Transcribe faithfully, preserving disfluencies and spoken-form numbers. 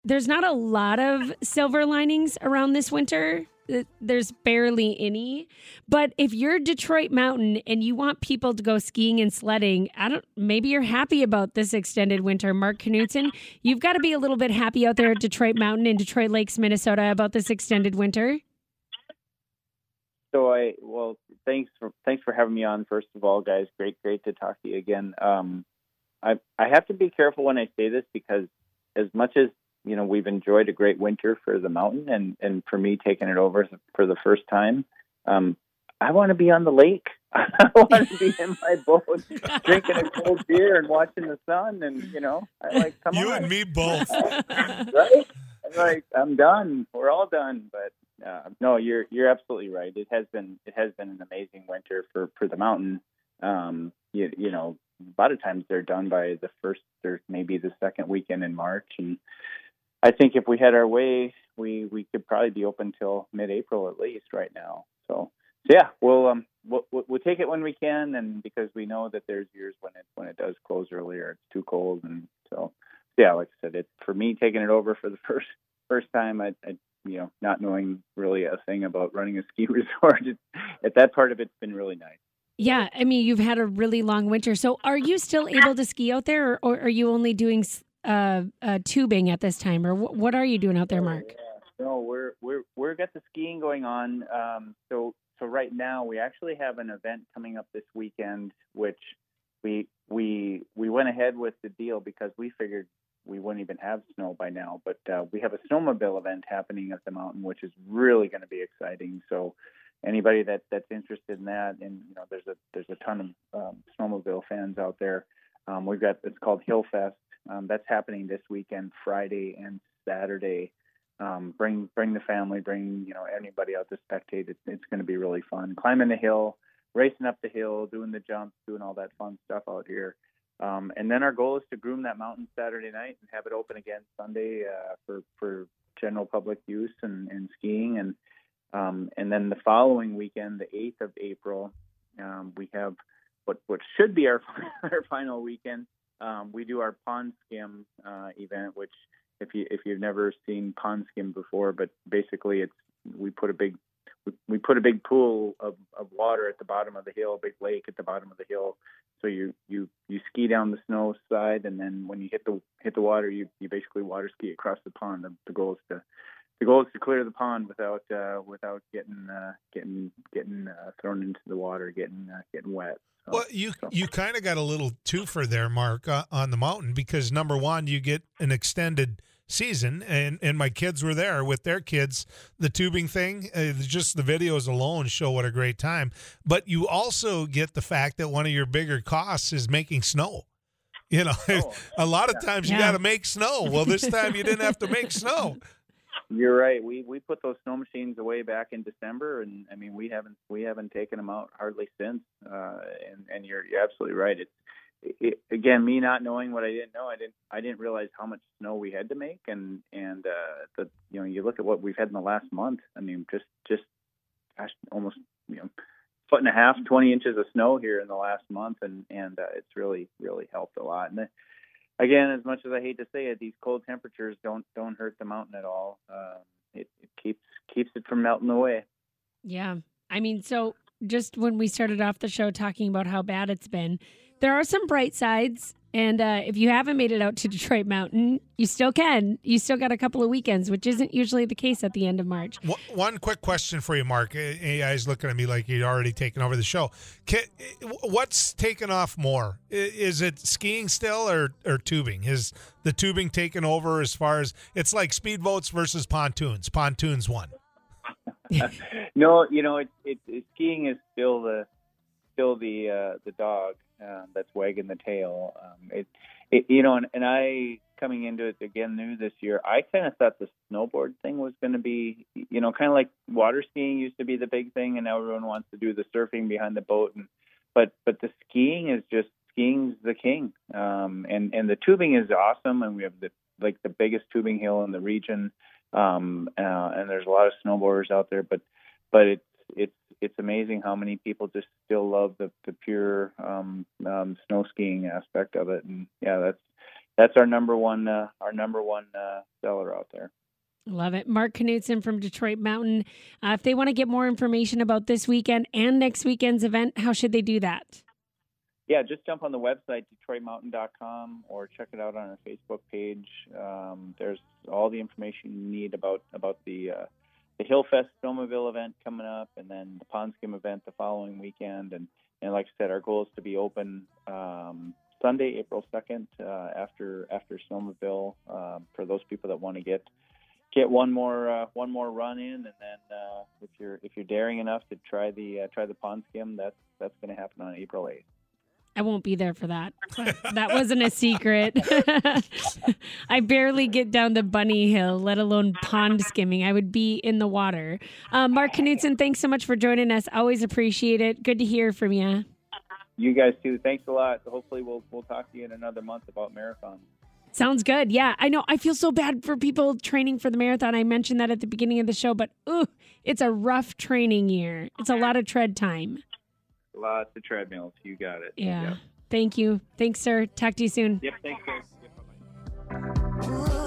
there's not a lot of silver linings around this winter. There's barely any. But if you're Detroit Mountain and you want people to go skiing and sledding, I don't. Maybe you're happy about this extended winter. Mark Knudsen, you've got to be a little bit happy out there at Detroit Mountain in Detroit Lakes, Minnesota, about this extended winter. So I well, thanks for thanks for having me on. First of all, guys, great great to talk to you again. Um, I I have to be careful when I say this because as much as you know, we've enjoyed a great winter for the mountain, and, and for me taking it over for the first time. Um, I want to be on the lake. I want to be in my boat, drinking a cold beer and watching the sun. And you know, I like come you on. and me both, right? I'm like I'm done. We're all done. But uh, no, you're you're absolutely right. It has been it has been an amazing winter for, for the mountain. Um, you, you know, a lot of times they're done by the first or maybe the second weekend in March, and I think if we had our way, we, we could probably be open till mid-April at least right now. So, so yeah, we'll um we'll, we'll take it when we can, and because we know that there's years when it when it does close earlier, it's too cold, and so yeah, like I said, it's for me taking it over for the first first time. I, I you know not knowing really a thing about running a ski resort, it, at that part of it's been really nice. Yeah, I mean you've had a really long winter, so are you still able to ski out there, or, or are you only doing Uh, uh, tubing at this time, or w- what are you doing out there, Mark? Oh, yeah. No, we're we're we're got the skiing going on. Um, so so right now we actually have an event coming up this weekend, which we we we went ahead with the deal because we figured we wouldn't even have snow by now. But uh, we have a snowmobile event happening at the mountain, which is really going to be exciting. So anybody that that's interested in that, and you know, there's a there's a ton of um, snowmobile fans out there. Um, we've got it's called Hillfest. Um, that's happening this weekend, Friday and Saturday. Um, bring bring the family, bring you know anybody out to spectate. It's, it's going to be really fun. Climbing the hill, racing up the hill, doing the jumps, doing all that fun stuff out here. Um, and then our goal is to groom that mountain Saturday night and have it open again Sunday uh, for for general public use and, and skiing. And um, and then the following weekend, the eighth of April, um, we have what what should be our our final weekend. Um, we do our pond skim uh, event, which if you if you've never seen pond skim before, but basically it's we put a big we, we put a big pool of, of water at the bottom of the hill, a big lake at the bottom of the hill. So you, you, you ski down the snow side, and then when you hit the hit the water, you, you basically water ski across the pond. The, the goal is to the goal is to clear the pond without uh, without getting uh, getting getting uh, thrown into the water, getting uh, getting wet. So, well, you so. you kind of got a little twofer there, Mark, uh, on the mountain, because number one, you get an extended season, and, and my kids were there with their kids. The tubing thing, uh, just the videos alone show what a great time. But you also get the fact that one of your bigger costs is making snow. You know, Oh, a lot of yeah. times you Yeah. got to make snow. Well, this time you didn't have to make snow. You're right. We we put those snow machines away back in December, and I mean we haven't we haven't taken them out hardly since. Uh, and and you're you're absolutely right. It's it, again me not knowing what I didn't know. I didn't I didn't realize how much snow we had to make, and and uh, the you know you look at what we've had in the last month. I mean just just gosh, almost you know foot and a half, twenty inches of snow here in the last month, and and uh, it's really really helped a lot. And the, Again, as much as I hate to say it, these cold temperatures don't don't hurt the mountain at all. Um, it, it keeps keeps it from melting away. Yeah. I mean, so just when we started off the show talking about how bad it's been, there are some bright sides. And uh, if you haven't made it out to Detroit Mountain, you still can. You still got a couple of weekends, which isn't usually the case at the end of March. One quick question for you, Mark. A I's looking at me like you'd already taken over the show. Can, what's taken off more? Is it skiing still or, or tubing? Is the tubing taken over as far as it's like speedboats versus pontoons? Pontoons won. No, you know, it, it, it, skiing is still the still the uh, the dog uh, that's wagging the tail. Um, it, it, you know, and, and I coming into it again new this year, I kind of thought the snowboard thing was going to be, you know, kind of like water skiing used to be the big thing, and now everyone wants to do the surfing behind the boat. And but but the skiing is just skiing's the king, um, and and the tubing is awesome, and we have the like the biggest tubing hill in the region. Um, uh, and there's a lot of snowboarders out there, but, but it's, it's, it's amazing how many people just still love the, the pure, um, um, snow skiing aspect of it. And yeah, that's, that's our number one uh, our number one uh, seller out there. Love it. Mark Knutson from Detroit Mountain. Uh, if they want to get more information about this weekend and next weekend's event, how should they do that? Yeah, just jump on the website, detroit mountain dot com, or check it out on our Facebook page. Um, there's all the information you need about, about the uh, the Hillfest Snowmobile event coming up, and then the Pond Skim event the following weekend. And, and like I said, our goal is to be open um, Sunday, April second, uh, after after Snowmobile, uh, for those people that want to get get one more uh, one more run in, and then uh, if you're if you're daring enough to try the uh, try the Pond Skim, that's that's going to happen on April eighth. I won't be there for that. That wasn't a secret. I barely get down the bunny hill, let alone pond skimming. I would be in the water. Uh, Mark Knutson, thanks so much for joining us. Always appreciate it. Good to hear from you. You guys too. Thanks a lot. Hopefully we'll we'll talk to you in another month about marathons. Sounds good. Yeah, I know. I feel so bad for people training for the marathon. I mentioned that at the beginning of the show, but ooh, it's a rough training year. It's a lot of tread time. Lots of treadmills. You got it. Yeah. Yep. Thank you. Thanks, sir. Talk to you soon. Yep. Thanks, guys. Yep, bye-bye.